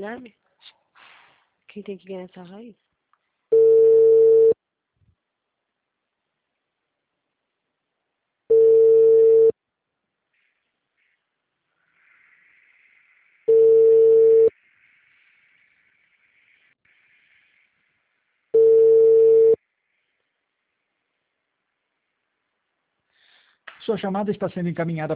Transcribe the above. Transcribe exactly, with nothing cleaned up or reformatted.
alarme? Quem tem que ganhar essa raiz? Sua chamada está sendo encaminhada